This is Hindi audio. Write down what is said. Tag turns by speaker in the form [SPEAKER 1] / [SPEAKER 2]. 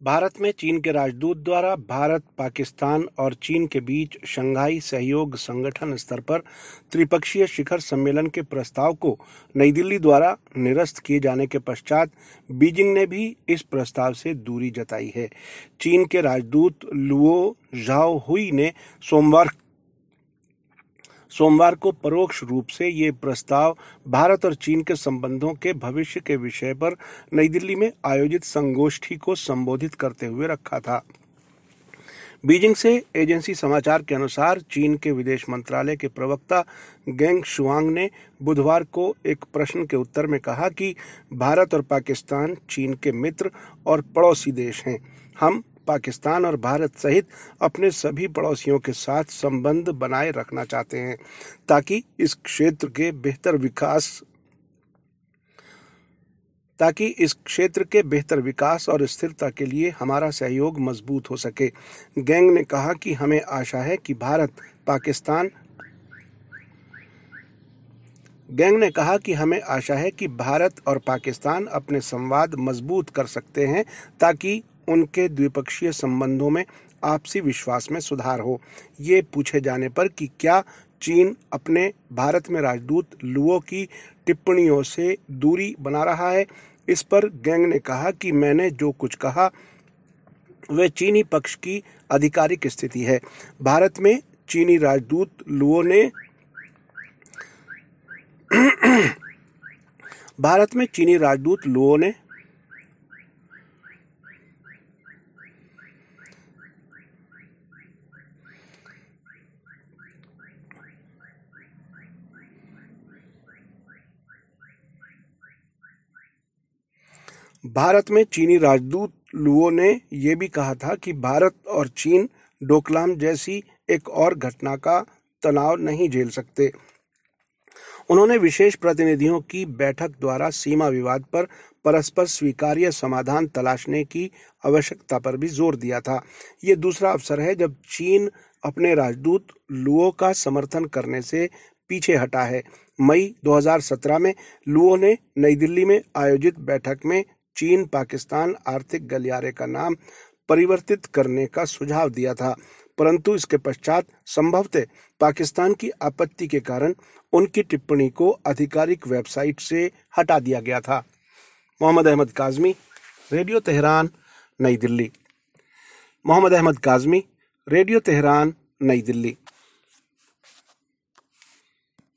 [SPEAKER 1] भारत में चीन के राजदूत द्वारा भारत, पाकिस्तान और चीन के बीच शंघाई सहयोग संगठन स्तर पर त्रिपक्षीय शिखर सम्मेलन के प्रस्ताव को नई दिल्ली द्वारा निरस्त किए जाने के पश्चात बीजिंग ने भी इस प्रस्ताव से दूरी जताई है। चीन के राजदूत लुओ झाओहुई ने सोमवार को परोक्ष रूप से ये प्रस्ताव भारत और चीन के संबंधों के भविष्य के विषय पर नई दिल्ली में आयोजित संगोष्ठी को संबोधित करते हुए रखा था। बीजिंग से एजेंसी समाचार के अनुसार चीन के विदेश मंत्रालय के प्रवक्ता गेंग शुआंग ने बुधवार को एक प्रश्न के उत्तर में कहा कि भारत और पाकिस्तान चीन के मित्र और पड़ोसी देश हैं। हम पाकिस्तान और भारत सहित अपने सभी पड़ोसियों के साथ संबंध बनाए रखना चाहते हैं ताकि इस क्षेत्र के बेहतर विकास और स्थिरता के लिए हमारा सहयोग मजबूत हो सके। गेंग ने कहा कि हमें आशा है कि भारत और पाकिस्तान अपने संवाद मजबूत कर सकते हैं ताकि उनके द्विपक्षीय संबंधों में आपसी विश्वास में सुधार हो। ये पूछे जाने पर कि क्या चीन अपने भारत में राजदूत लुओ की टिप्पणियों से दूरी बना रहा है, इस पर गेंग ने कहा कि मैंने जो कुछ कहा वह चीनी पक्ष की आधिकारिक स्थिति है। भारत में चीनी राजदूत लुओ ने भारत में चीनी राजदूत लुओ ने यह भी कहा था कि भारत और चीन डोकलाम जैसी एक और घटना का तनाव नहीं झेल सकते। उन्होंने विशेष प्रतिनिधियों की बैठक द्वारा सीमा विवाद पर परस्पर स्वीकार्य समाधान तलाशने की आवश्यकता पर भी जोर दिया था। ये दूसरा अवसर है जब चीन अपने राजदूत लुओ का समर्थन करने से पीछे हटा है। मई 2017 में लुओ ने नई दिल्ली में आयोजित बैठक में चीन पाकिस्तान आर्थिक गलियारे का नाम परिवर्तित करने का सुझाव दिया था, परंतु इसके पश्चात संभवतः पाकिस्तान की आपत्ति के कारण उनकी टिप्पणी को आधिकारिक वेबसाइट से हटा दिया गया था। Mohammad Ahmad Kazmi, radio Tehran, Nai Delhi.